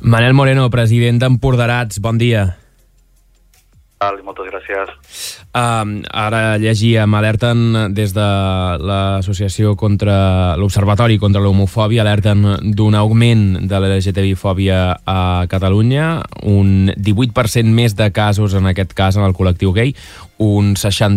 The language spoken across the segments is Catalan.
Manel Moreno, president d'Emporderats, bon dia. Moltes gràcies. Ara llegíem, alerten des de l'associació contra l'Observatori contra l'Homofòbia, alerten d'un augment de la LGTBI-fòbia a Catalunya, un 18% més de casos en aquest cas en el col·lectiu gay, un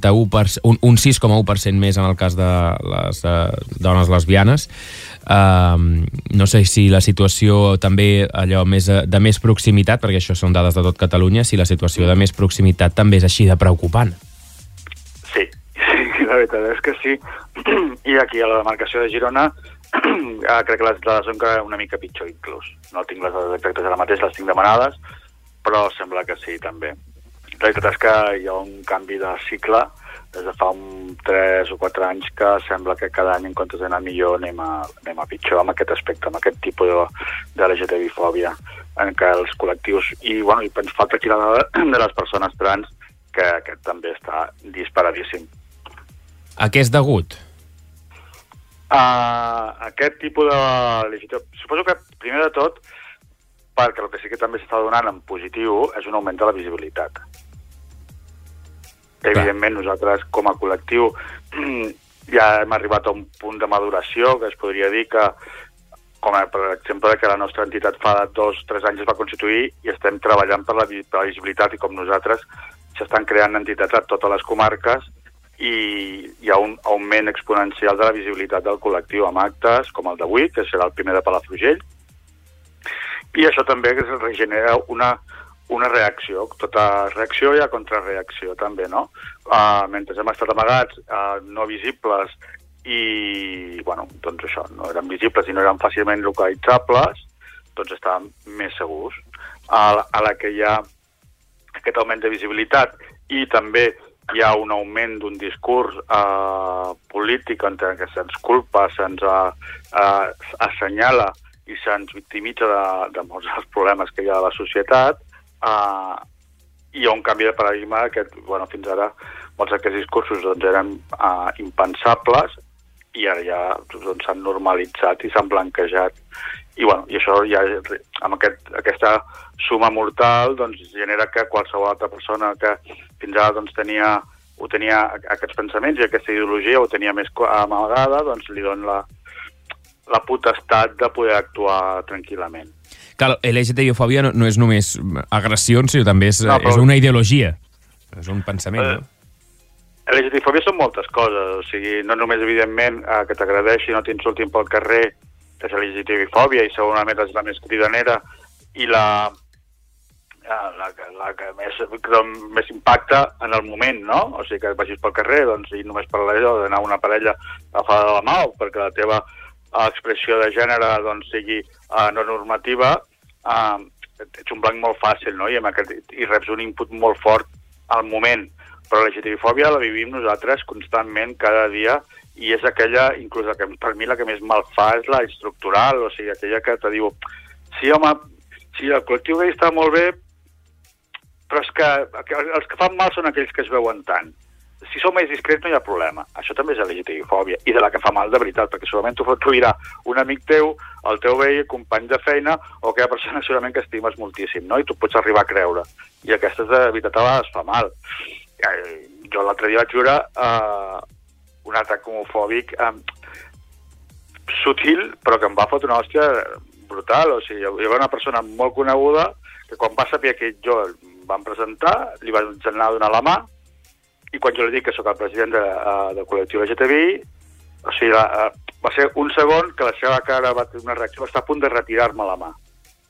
6,1% més en el cas de les dones lesbianes. No sé si la situació també allò de més proximitat, perquè això són dades de tot Catalunya, si la situació de més proximitat també és així de preocupant. Sí, la veritat és que sí. I aquí a la demarcació de Girona crec que les dades són una mica pitjor inclús. No tinc les dades exactes ara mateix, les tinc demanades, però sembla que sí també. La veritat és que hi ha un canvi de cicle des de fa 3 o 4 anys que sembla que cada any en comptes d'anar millor anem a pitjor amb aquest aspecte, amb aquest tipus de LGTBI-fòbia en què els col·lectius i ens falta aquí la dada de les persones trans que també està disparadíssim. A què és degut? Aquest tipus de LGTBI... Suposo que primer de tot perquè el que sí que també s'està donant en positiu és un augment de la visibilitat. Evidentment, nosaltres, com a col·lectiu, ja hem arribat a un punt de maduració, que es podria dir que, com per exemple, que la nostra entitat fa 2 o 3 anys es va constituir i estem treballant per la visibilitat i com nosaltres s'estan creant entitats a totes les comarques i hi ha un augment exponencial de la visibilitat del col·lectiu amb actes com el d'avui, que serà el primer de Palafrugell, i això també genera una reacció. Tota reacció hi ha contrarreacció també, no? Mentre hem estat amagats, no visibles i, doncs això, no eren visibles i no eren fàcilment localitzables, doncs estàvem més segurs. A la que hi ha aquest augment de visibilitat i també hi ha un augment d'un discurs polític en què se'ns culpa, se'ns assenyala i se'ns victimitza de molts dels problemes que hi ha a la societat, hi ha un canvi de paradigma que fins ara molts d'aquests discursos eren impensables i ara ja s'han normalitzat i s'han blanquejat i això ja amb aquesta suma mortal genera que qualsevol altra persona que fins ara tenia aquests pensaments i aquesta ideologia ho tenia més amagada, li dona la potestat de poder actuar tranquil·lament. Clar, LGTBI-fòbia no és només agressions, sinó també és una ideologia. És un pensament, no? LGTBI-fòbia són moltes coses. O sigui, no només, evidentment, que t'agradeixi, no t'insultin pel carrer, que és LGTBI-fòbia, i segurament és la més cridanera, i la que més impacta en el moment, no? O sigui, que vagis pel carrer, i només per allò d'anar una parella agafada de la mà, perquè la teva expressió de gènere sigui no normativa, ets un blanc molt fàcil, no? I reps un input molt fort al moment. Però la LGTBI-fòbia la vivim nosaltres constantment, cada dia, i és aquella, inclús per mi la que més mal fa és la estructural, o sigui, aquella que te diu sí, home, sí, el col·lectiu gay està molt bé, però és que els que fan mal són aquells que es veuen tant. Si sou més discrets no hi ha problema. Això també és LGTBI-fòbia, i de la que fa mal de veritat, perquè segurament t'ho dirà un amic teu, el teu veí, company de feina, o aquella persona segurament que estimes moltíssim, no? I tu pots arribar a creure. I aquestes de veritat a vegades fa mal. Jo l'altre dia vaig veure un atac homofòbic sutil, però que em va fotre una hòstia brutal. O sigui, hi havia una persona molt coneguda que quan va saber que jo el vam presentar, li vaig anar a donar la mà, i quan jo li dic que sóc el president del col·lectiu LGTBI, o sigui, va ser un segon que la seva cara va tenir una reacció, va estar a punt de retirar-me la mà.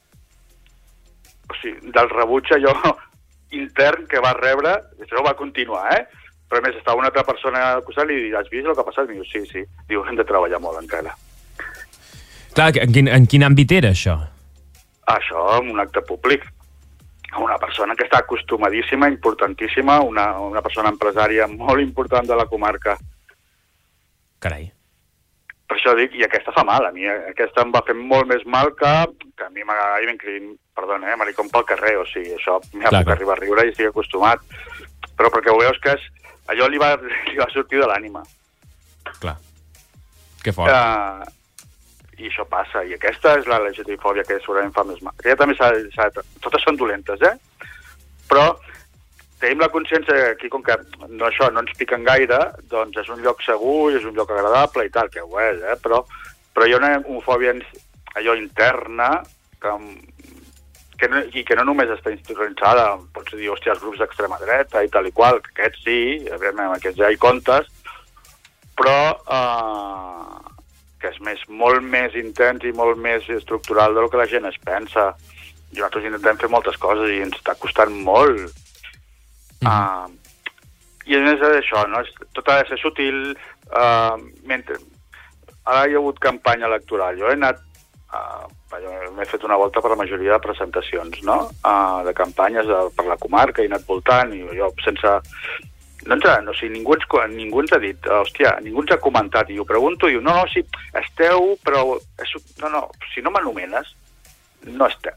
O sigui, del rebuig allò intern que va rebre, això va continuar, però a més estava una altra persona al costat i li dic, has vist el que ha passat? I diu, sí. Diu, hem de treballar molt encara. Clar, en quin àmbit era això? Això, en un acte públic. Una persona que està acostumadíssima, importantíssima, una persona empresària molt important de la comarca. Carai. Per això dic, i aquesta fa mal. A mi aquesta em va fer molt més mal que a mi m'agradaria cridar, perdona, maricón pel carrer. O sigui, això m'ha puc arribar a riure i estic acostumat. Però perquè ho veus que allò li va sortir de l'ànima. Clar. Que fort. I això passa, i aquesta és la LGTBI-fòbia que segurament fa més mal. Que ja també totes són dolentes, però tenim la consciència que aquí, com que no ens piquen gaire, doncs és un lloc segur i és un lloc agradable i tal, que ho és, però hi ha una homofòbia allò interna que no només està institucionalitzada, pots dir, hòstia, els grups d'extrema dreta i tal i qual, que aquests sí, evidentment, aquests ja hi comptes, però que és molt més intens i molt més estructural del que la gent es pensa. I nosaltres intentem fer moltes coses i ens està costant molt. I a més d'això, no? Tot ha de ser sutil. Ara hi ha hagut campanya electoral. Jo m'he fet una volta per la majoria de presentacions, no? De campanyes per la comarca, he anat voltant i jo sense... ningú ens ha dit, hòstia, ningú ens ha comentat, i ho pregunto, i diu, no, sí, esteu, però... No, si no m'anomenes, no esteu.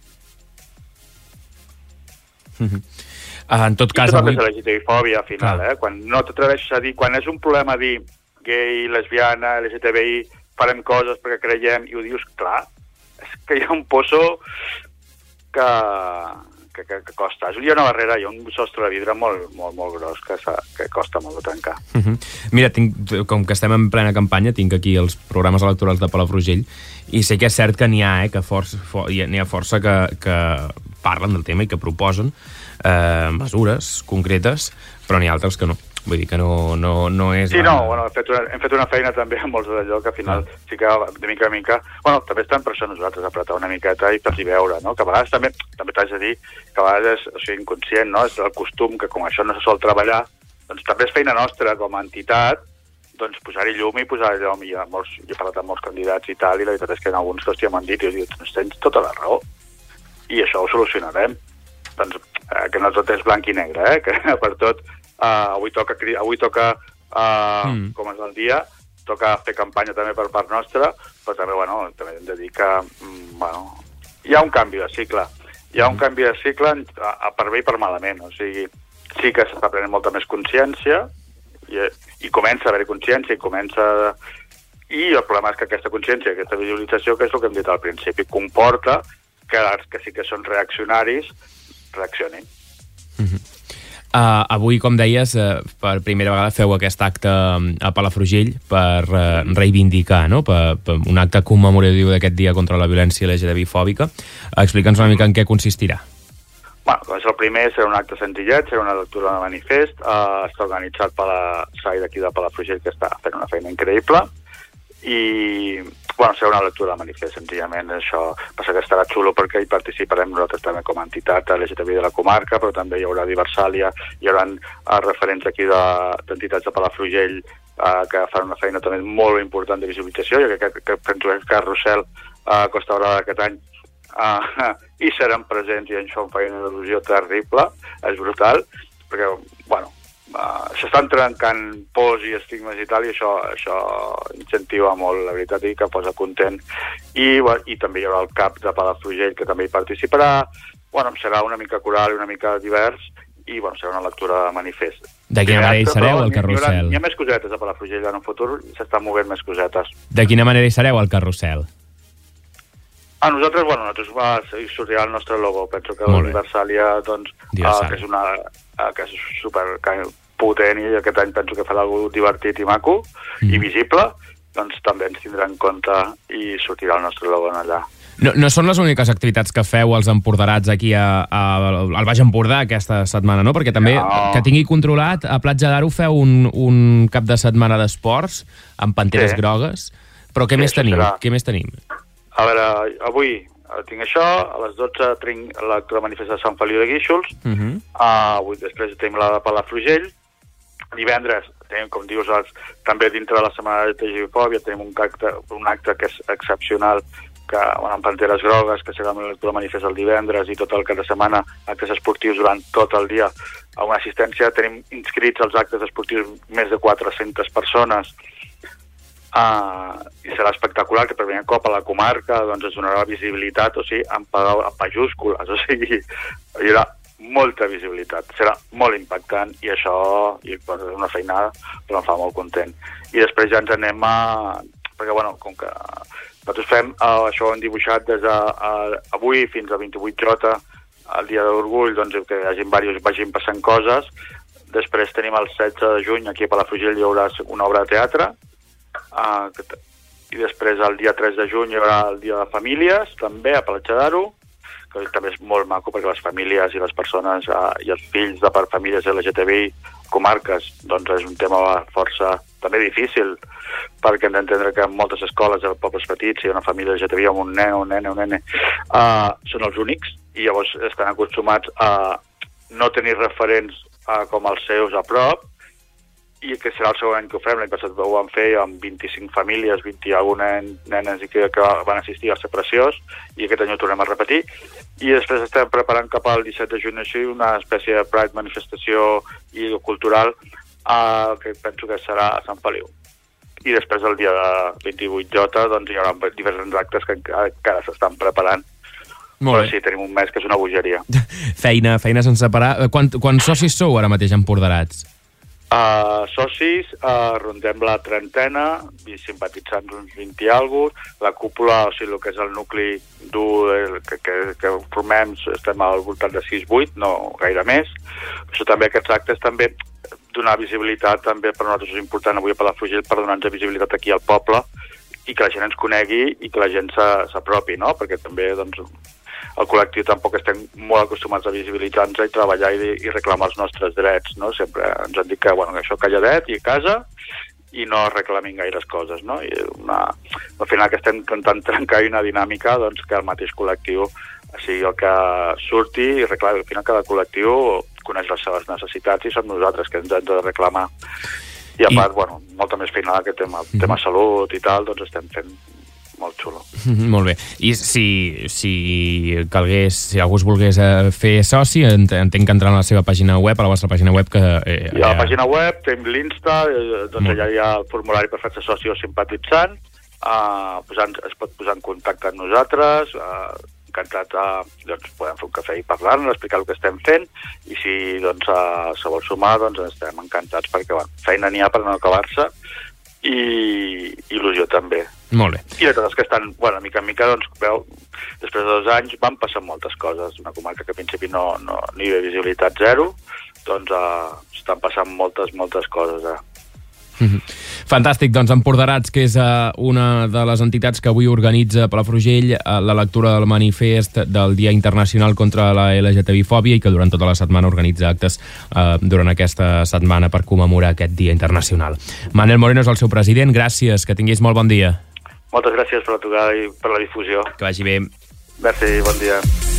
En tot cas, avui... la LGTBI-fòbia, al final, quan no t'atreveixes a dir, quan és un problema dir gay, lesbiana, LGTBI, farem coses perquè creiem, i ho dius clar, és que hi ha un pozo que costa. Hi ha una barrera, hi ha un sostre de vidre molt gros que costa molt de tancar. Mira, com que estem en plena campanya, tinc aquí els programes electorals de Palafrugell i sé que és cert que n'hi ha, que n'hi ha força que parlen del tema i que proposen mesures concretes, però n'hi ha altres que no. Vull dir que no és... Sí, hem fet una feina també amb molts d'allò que al final sí que de mica en mica... també estan per això nosaltres, apretar una miqueta i fer-hi veure, no? Que a vegades també t'haig de dir que a vegades és inconscient, no? És el costum que com això no se sol treballar, doncs també és feina nostra com a entitat, doncs posar-hi llum i posar-hi llum. Jo he parlat amb molts candidats i tal, i la veritat és que en alguns que m'han dit, i jo dic, tens tota la raó, i això ho solucionarem. Doncs que no tot és blanc i negre, que per tot... Avui toca com és el dia, toca fer campanya també per part nostra, però també, també hem de dir que hi ha un canvi de cicle. Hi ha un canvi de cicle per bé i per malament. O sigui, sí que s'està prenent molta més consciència i comença a haver-hi consciència i el problema és que aquesta consciència, aquesta visualització, que és el que hem dit al principi, comporta que els que sí que són reaccionaris reaccionin. Avui, com deies, per primera vegada feu aquest acte a Palafrugell per reivindicar, no? Per un acte commemoratiu d'aquest dia contra la violència LGTBI-fòbica. Explica'ns una mica en què consistirà. Doncs el primer serà un acte senzillet, serà una lectura de manifest, està organitzat per la SAI d'aquí de Palafrugell, que està fent una feina increïble, i serà una lectura de manifest, senzillament. Això passa que estarà xulo perquè hi participarem nosaltres també com a entitat LGTBI de la comarca, però també hi haurà Diversàlia, hi haurà referents aquí d'entitats de Palafrugell que fan una feina també molt important de visualització. Jo crec que penso que Carrusel Costa Brava d'aquest any hi seran presents i això em fa una il·lusió terrible, és brutal, perquè, s'estan trencant pors i estigmes i tal, i això incentiva molt, la veritat, i que posa content. I també hi haurà el CAP de Palafrugell, que també hi participarà. Serà una mica coral i una mica divers, i serà una lectura de manifest. De quina manera hi sereu al Carrusel? Hi ha més cosetes a Palafrugell en un futur, s'estan movent més cosetes. De quina manera hi sereu al Carrusel? Nosaltres sortirà el nostre logo. Penso que el Diversàlia, que és super potent, i aquest any penso que farà alguna cosa divertit i maco i visible, doncs també ens tindrà en compte i sortirà el nostre logo allà. No són les úniques activitats que feu els empordanats aquí al Baix Empordà aquesta setmana, no? Perquè també, que tingui controlat, a Platja d'Aro feu un cap de setmana d'esports amb panteres grogues, però què més tenim? A veure, avui tinc això, a les 12 tinc la manifesta de Sant Feliu de Guíxols, avui després tenim la de Palafrugell, divendres tenim, com dius, també dintre de la setmana de LGTBI-fòbia tenim un acte que és excepcional, que amb panteres grogues, que serà la lectura manifest el divendres, i tot el cap de setmana actes esportius durant tot el dia a una assistència. Tenim inscrits als actes esportius més de 400 persones, i serà espectacular, que per primer cop a la comarca es donarà visibilitat, o sigui, amb majúscules, o sigui, hi haurà molta visibilitat, serà molt impactant, i això és una feinada, però em fa molt content. I després ja ens anem perquè, com que Nosaltres fem, això ho hem dibuixat des d'avui fins a 28J, el dia d'orgull, doncs que vagin passant coses. Després tenim el 16 de juny, aquí a Palafrugell hi haurà una obra de teatre, i després el dia 3 de juny hi haurà el dia de famílies, també a Palatge d'Aro, que també és molt maco perquè les famílies i les persones i els fills de famílies LGTBI, comarques, doncs és un tema força també difícil, perquè hem d'entendre que en moltes escoles de pobles petits hi ha una família LGTBI amb un nen, un nene, són els únics, i llavors estan acostumats a no tenir referents com els seus a prop, i que serà el segon any que ho fem. L'any passat ho vam fer amb 25 famílies, 20 i algunes nenes que van assistir, va ser preciós, i aquest any ho tornem a repetir. I després estem preparant cap al 17 de juny així una espècie de Pride manifestació i cultural que penso que serà a Sant Feliu. I després el dia de 28J doncs hi haurà diversos actes que encara s'estan preparant. Però sí, tenim un mes que és una bogeria. Feina sense parar. Quants socis sou ara mateix emporderats? Socis, rondem la 30, simpatitzants uns 20 i alguna cosa. La cúpula, o sigui, el que és el nucli dur que formem, estem al voltant de 6-8, no gaire més. Això també, aquests actes també donar visibilitat, també per nosaltres és important avui a Palafrugell per donar-nos visibilitat aquí al poble i que la gent ens conegui i que la gent s'apropi, no? Perquè també, doncs, el col·lectiu tampoc estem molt acostumats a visibilitzar-nos i treballar i reclamar els nostres drets, no? Sempre ens han dit que, bueno, això calladet i a casa i no reclamin gaires coses, no? I al final que estem intentant trencar una dinàmica, doncs, que el mateix col·lectiu sigui el que surti i reclami. Al final cada col·lectiu coneix les seves necessitats i som nosaltres que ens hem de reclamar. I a part, bueno, molta més feina d'aquest tema salut i tal, doncs estem fent molt xulo. Molt bé. I si calgués, si algú es volgués fer soci, entenc que entrant a la seva pàgina web, a la vostra pàgina web, que... Hi ha la pàgina web, tenim l'Insta, doncs allà hi ha el formulari per fer-se soci o simpatitzant, es pot posar en contacte amb nosaltres, encantat, doncs podem fer un cafè i parlar-ne, explicar el que estem fent, i si doncs se vol sumar, doncs estem encantats perquè feina n'hi ha per no acabar-se, i il·lusió també. Molt bé. I les coses que estan, bueno, mica en mica, doncs, veu, després de 2 anys van passar moltes coses. Una comarca que al principi no hi havia visibilitat zero, doncs estan passant moltes coses. Fantàstic, doncs Emporderats, que és una de les entitats que avui organitza Palafrugell la lectura del manifest del Dia Internacional contra la LGTBI-fòbia i que durant tota la setmana organitza actes durant aquesta setmana per commemorar aquest Dia Internacional. Manel Moreno és el seu president, gràcies, que tinguis molt bon dia. Moltes gràcies per la trucada i per la difusió. Que vagi bé. Merci, bon dia.